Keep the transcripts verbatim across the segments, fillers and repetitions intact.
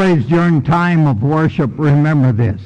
Always during time of worship, remember this.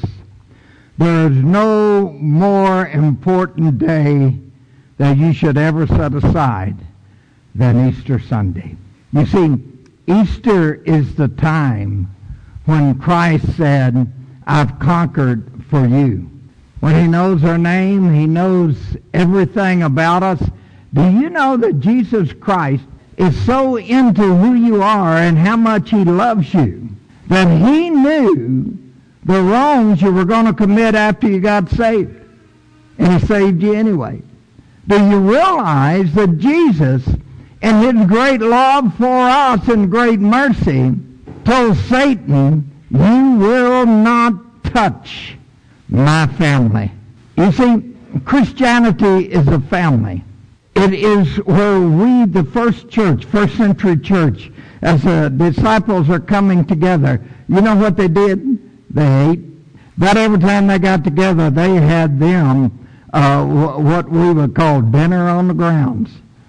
There is no more important day that you should ever set aside than Easter Sunday. You see, Easter is the time when Christ said, I've conquered for you. When he knows our name, he knows everything about us. Do you know that Jesus Christ is so into who you are and how much he loves you that he knew the wrongs you were going to commit after you got saved? And he saved you anyway. Do you realize that Jesus, in his great love for us and great mercy, told Satan, you will not touch my family. You see, Christianity is a family. It is where we, the first church, first century church, as the disciples are coming together, you know what they did? They ate. But every time they got together, they had them uh, what we would call dinner on the grounds.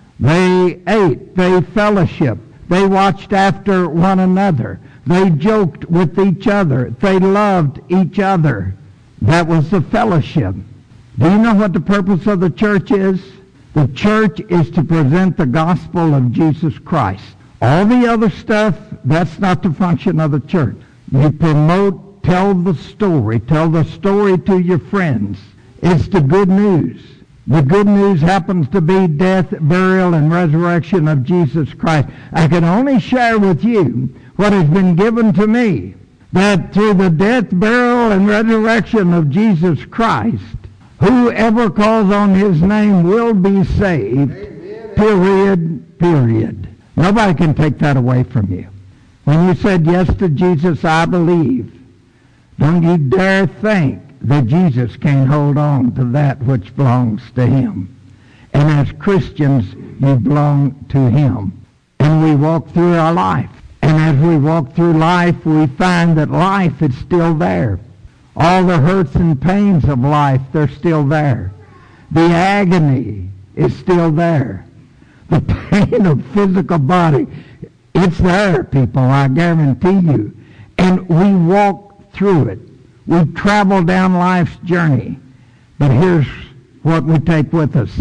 They ate. They fellowshiped. They watched after one another. They joked with each other. They loved each other. That was the fellowship. Do you know what the purpose of the church is? The church is to present the gospel of Jesus Christ. All the other stuff, that's not the function of the church. You promote, tell the story. Tell the story to your friends. It's the good news. The good news happens to be death, burial, and resurrection of Jesus Christ. I can only share with you what has been given to me, that through the death, burial, and resurrection of Jesus Christ, whoever calls on his name will be saved. Amen. Period, period. Nobody can take that away from you. When you said yes to Jesus, I believe, don't you dare think that Jesus can't hold on to that which belongs to him. And as Christians, you belong to him. And we walk through our life. And as we walk through life, we find that life is still there. All the hurts and pains of life, they're still there. The agony is still there. The pain of physical body, it's there, people, I guarantee you. And we walk through it. We travel down life's journey. But here's what we take with us.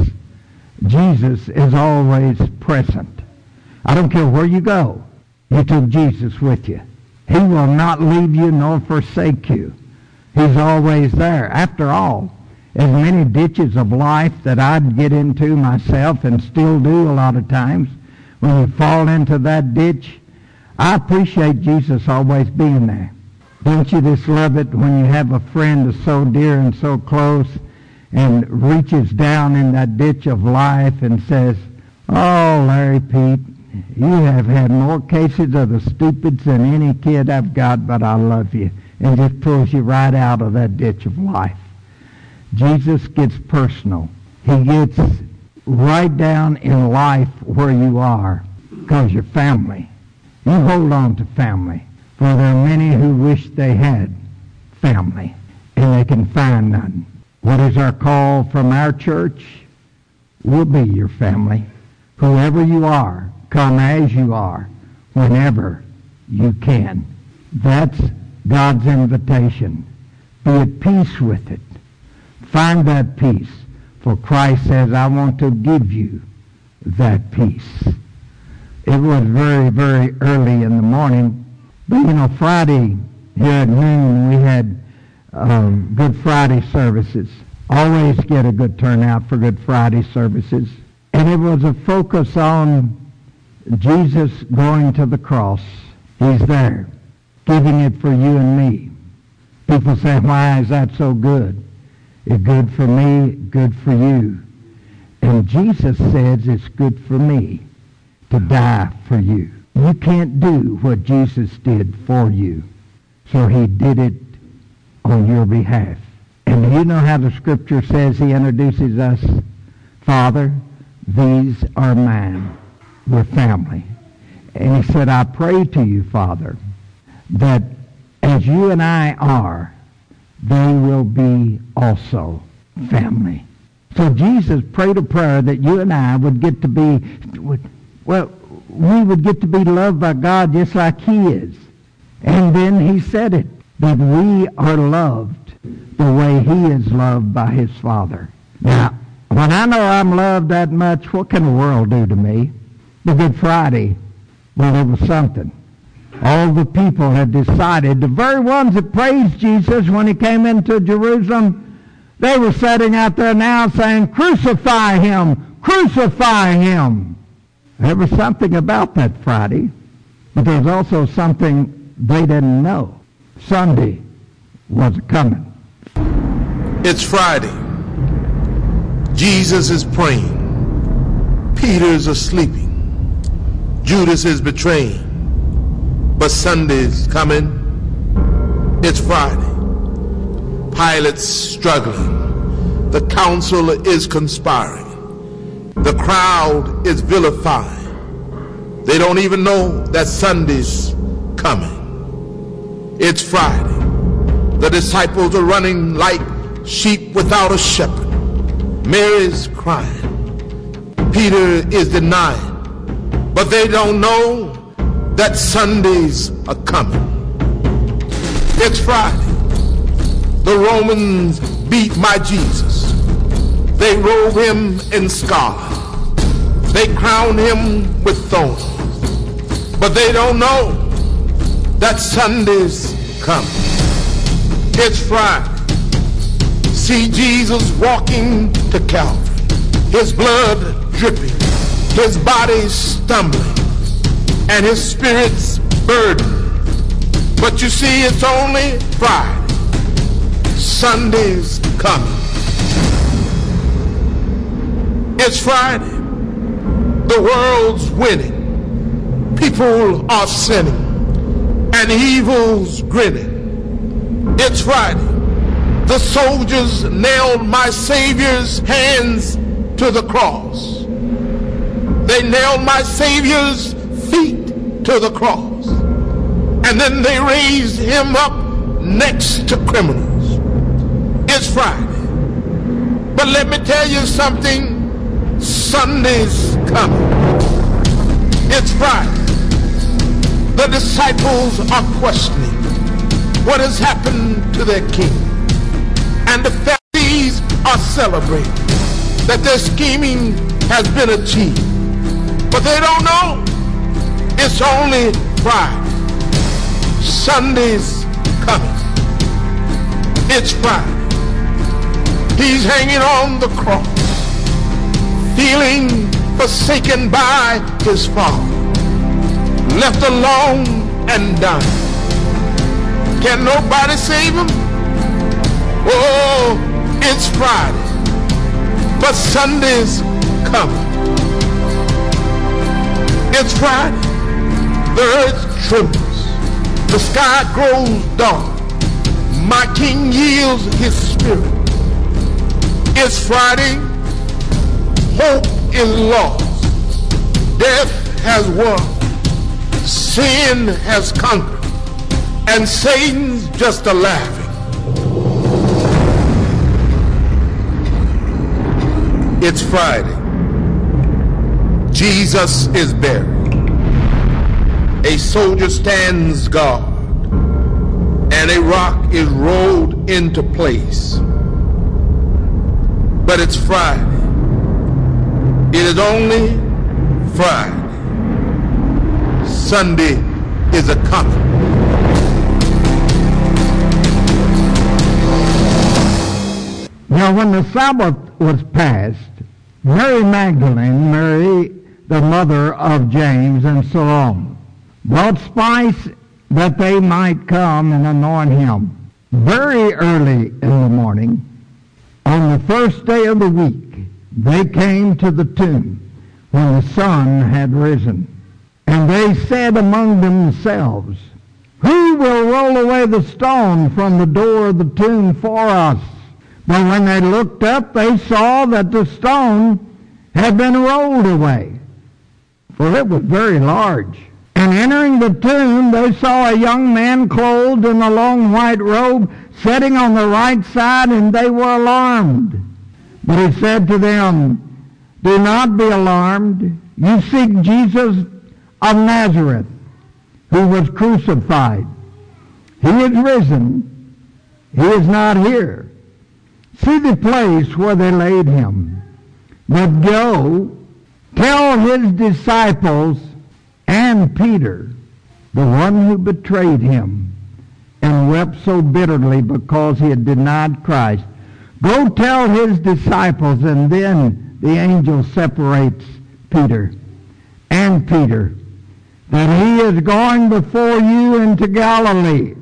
Jesus is always present. I don't care where you go. You took Jesus with you. He will not leave you nor forsake you. He's always there. After all, as many ditches of life that I'd get into myself and still do a lot of times, when you fall into that ditch, I appreciate Jesus always being there. Don't you just love it when you have a friend that's so dear and so close and reaches down in that ditch of life and says, oh, Larry Pete, you have had more cases of the stupids than any kid I've got, but I love you. And just pulls you right out of that ditch of life. Jesus gets personal. He gets right down in life where you are, because you're family. You hold on to family. For there are many who wish they had family, and they can find none. What is our call from our church? We'll be your family. Whoever you are, come as you are, whenever you can. That's God's invitation. Be at peace with it. Find that peace. For Christ says, I want to give you that peace. It was very, very early in the morning. But, you know, Friday here at noon, we had um, Good Friday services. Always get a good turnout for Good Friday services. And it was a focus on Jesus going to the cross. He's there, giving it for you and me. People say, why is that so good? It's good for me, good for you. And Jesus says it's good for me to die for you. You can't do what Jesus did for you. So he did it on your behalf. And you know how the scripture says he introduces us? Father, these are mine. We're family. And he said, I pray to you, Father, that as you and I are, they will be also family. So Jesus prayed a prayer that you and I would get to be, well, we would get to be loved by God just like he is. And then he said it, that we are loved the way he is loved by his Father. Now, when I know I'm loved that much, what can the world do to me? The Good Friday, well, it was something. All the people had decided, the very ones that praised Jesus when he came into Jerusalem, they were sitting out there now saying, crucify him, crucify him. There was something about that Friday, but there was also something they didn't know. Sunday was coming. It's Friday. Jesus is praying. Peter's asleep. Judas is betraying. But Sunday's coming. It's Friday. Pilate's struggling. The council is conspiring. The crowd is vilifying. They don't even know that Sunday's coming. It's Friday. The disciples are running like sheep without a shepherd. Mary's crying. Peter is denying. But they don't know that Sundays are coming. It's Friday. The Romans beat my Jesus. They robe him in scarlet. They crown him with thorns. But they don't know that Sunday's coming. It's Friday. See Jesus walking to Calvary. His blood dripping. His body stumbling. And his spirit's burdened. But you see, it's only Friday. Sunday's coming. It's Friday. The world's winning. People are sinning. And evil's grinning. It's Friday. The soldiers nailed my Savior's hands to the cross. They nailed my Savior's feet to the cross. And then they raised him up next to criminals. It's Friday. But let me tell you something. Sunday's coming. It's Friday. The disciples are questioning what has happened to their king. And the Pharisees are celebrating that their scheming has been achieved. But they don't know it's only Friday. Sunday's coming. It's Friday. He's hanging on the cross, feeling forsaken by his Father, left alone and dying. Can nobody save him? Oh, it's Friday, but Sunday's coming. It's Friday. The earth trembles. The sky grows dark. My King yields his spirit. It's Friday. Hope is lost. Death has won. Sin has conquered. And Satan's just a laughing. It's Friday. Jesus is buried. A soldier stands guard, and a rock is rolled into place. But it's Friday. It is only Friday. Sunday is a coming. Now, when the Sabbath was passed, Mary Magdalene, Mary, the mother of James and Salome, brought spice that they might come and anoint him. Very early in the morning, on the first day of the week, they came to the tomb when the sun had risen. And they said among themselves, "Who will roll away the stone from the door of the tomb for us?" But when they looked up, they saw that the stone had been rolled away, for it was very large. And entering the tomb, they saw a young man clothed in a long white robe, sitting on the right side, and they were alarmed. But he said to them, "Do not be alarmed. You seek Jesus of Nazareth, who was crucified. He is risen. He is not here. See the place where they laid him. But go, tell his disciples and Peter, the one who betrayed him and wept so bitterly because he had denied Christ. Go tell his disciples, and then the angel separates Peter and Peter, that he is going before you into Galilee.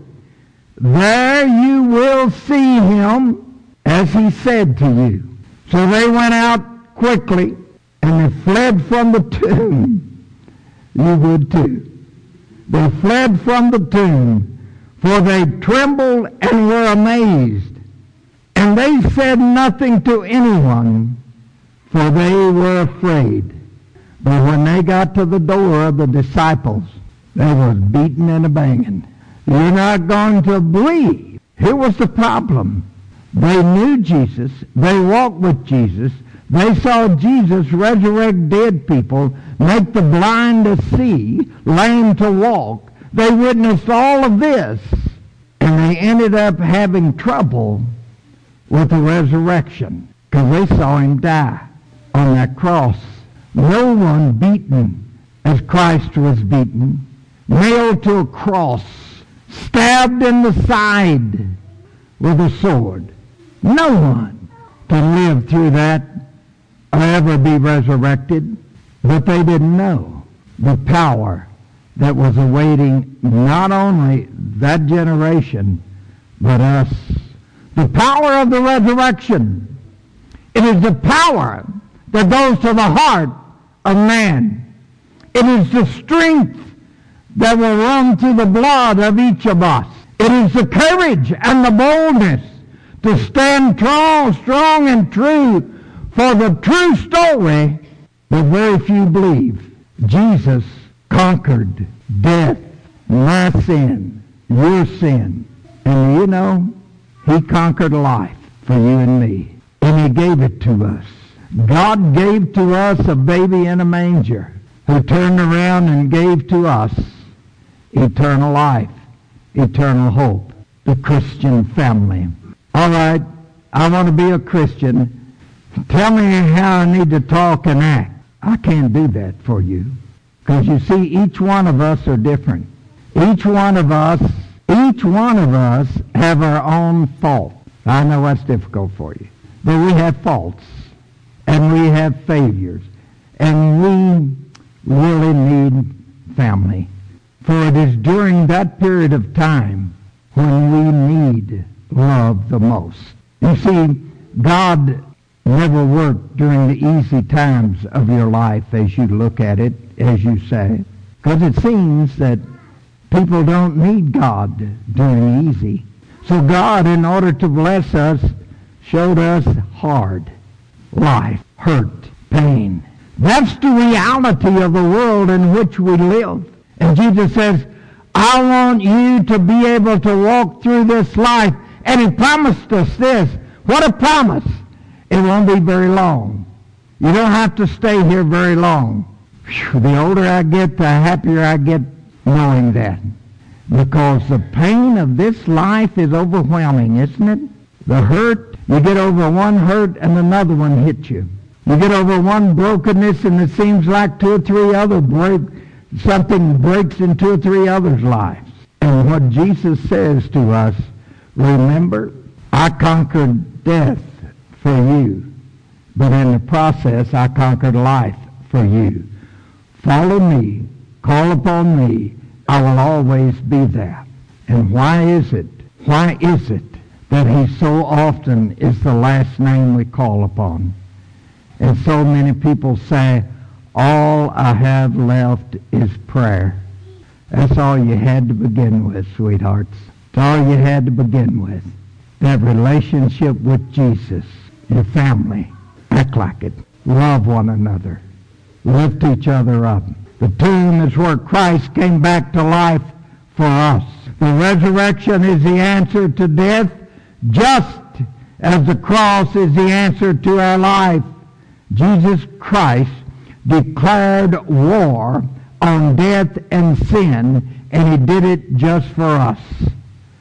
There you will see him as he said to you. So they went out quickly and they fled from the tomb. You would too. They fled from the tomb, for they trembled and were amazed. And they said nothing to anyone, for they were afraid. But when they got to the door of the disciples, they was beating and a banging. You're not going to believe. Here was the problem. They knew Jesus. They walked with Jesus. They saw Jesus resurrect dead people, make the blind to see, lame to walk. They witnessed all of this, and they ended up having trouble with the resurrection because they saw him die on that cross. No one beaten as Christ was beaten, nailed to a cross, stabbed in the side with a sword. No one can live through that or ever be resurrected. But they didn't know the power that was awaiting not only that generation, but us. The power of the resurrection. It is the power that goes to the heart of man. It is the strength that will run through the blood of each of us. It is the courage and the boldness to stand strong, strong and true for the true story that very few believe. Jesus conquered death, my sin, your sin. And you know, he conquered life for you and me. And he gave it to us. God gave to us a baby in a manger who turned around and gave to us eternal life, eternal hope, the Christian family. All right, I want to be a Christian. Tell me how I need to talk and act. I can't do that for you. Because you see, each one of us are different. Each one of us, each one of us have our own fault. I know that's difficult for you. But we have faults. And we have failures. And we really need family. For it is during that period of time when we need love the most. You see, God never worked during the easy times of your life as you look at it, as you say. Because it seems that people don't need God during easy. So God, in order to bless us, showed us hard life, hurt, pain. That's the reality of the world in which we live. And Jesus says, I want you to be able to walk through this life. And he promised us this. What a promise. It won't be very long. You don't have to stay here very long. Whew, the older I get, the happier I get knowing that. Because the pain of this life is overwhelming, isn't it? The hurt, you get over one hurt and another one hits you. You get over one brokenness and it seems like two or three other break, something breaks in two or three others' lives. And what Jesus says to us, remember, I conquered death for you, but in the process I conquered life for you. Follow me, call upon me, I will always be there. And why is it, why is it that he so often is the last name we call upon? And so many people say, all I have left is prayer. That's all you had to begin with, sweethearts. That's all you had to begin with. That relationship with Jesus, your family. Act like it. Love one another. Lift each other up. The tomb is where Christ came back to life for us. The resurrection is the answer to death, just as the cross is the answer to our life. Jesus Christ declared war on death and sin, and he did it just for us.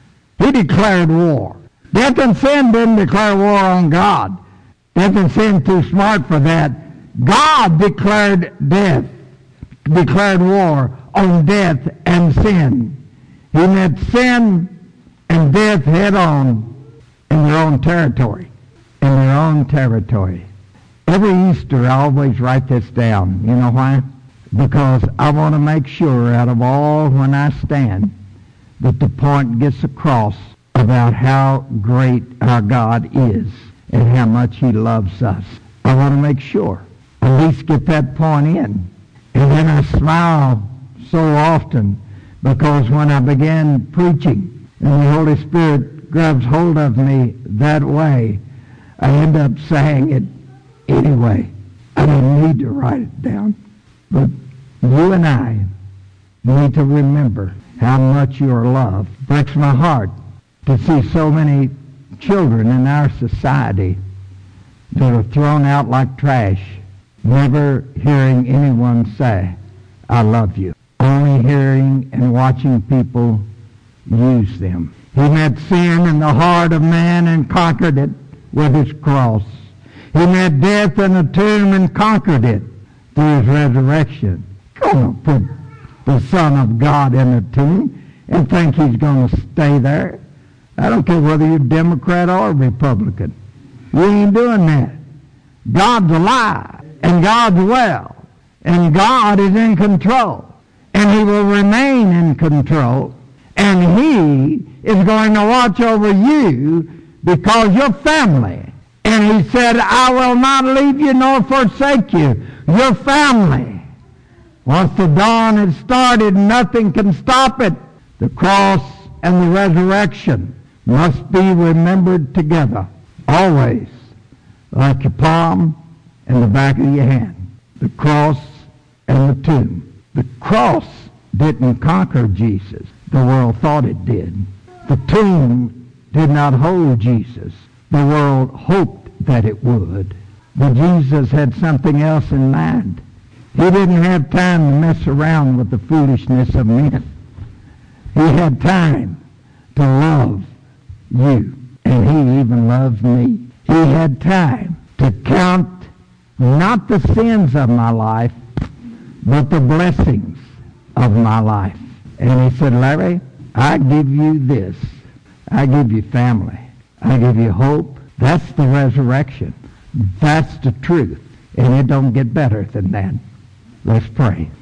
He declared war. Death and sin didn't declare war on God. Death and sin too smart for that. God declared death, declared war on death and sin. He met sin and death head on in their own territory. In their own territory. Every Easter I always write this down. You know why? Because I want to make sure out of all when I stand that the point gets across about how great our God is and how much he loves us. I want to make sure. At least get that point in. And then I smile so often because when I began preaching and the Holy Spirit grabs hold of me that way, I end up saying it anyway. I don't need to write it down. But you and I need to remember how much you are loved. It breaks my heart to see so many children in our society that are thrown out like trash, never hearing anyone say, I love you. Only hearing and watching people use them. He met sin in the heart of man and conquered it with his cross. He met death in the tomb and conquered it through his resurrection. Don't put the Son of God in a tomb and think he's going to stay there. I don't care whether you're Democrat or Republican. You ain't doing that. God's alive, and God's well, and God is in control, and he will remain in control, and he is going to watch over you because you're family. And he said, I will not leave you nor forsake you. Your family. Once the dawn has started, nothing can stop it. The cross and the resurrection must be remembered together, always, like your palm and the back of your hand. The cross and the tomb. The cross didn't conquer Jesus. The world thought it did. The tomb did not hold Jesus. The world hoped that it would. But Jesus had something else in mind. He didn't have time to mess around with the foolishness of men. He had time to love you, and he even loves me. He had time to count not the sins of my life, but the blessings of my life. And he said, Larry, I give you this. I give you family. I give you hope. That's the resurrection. That's the truth. And it don't get better than that. Let's pray.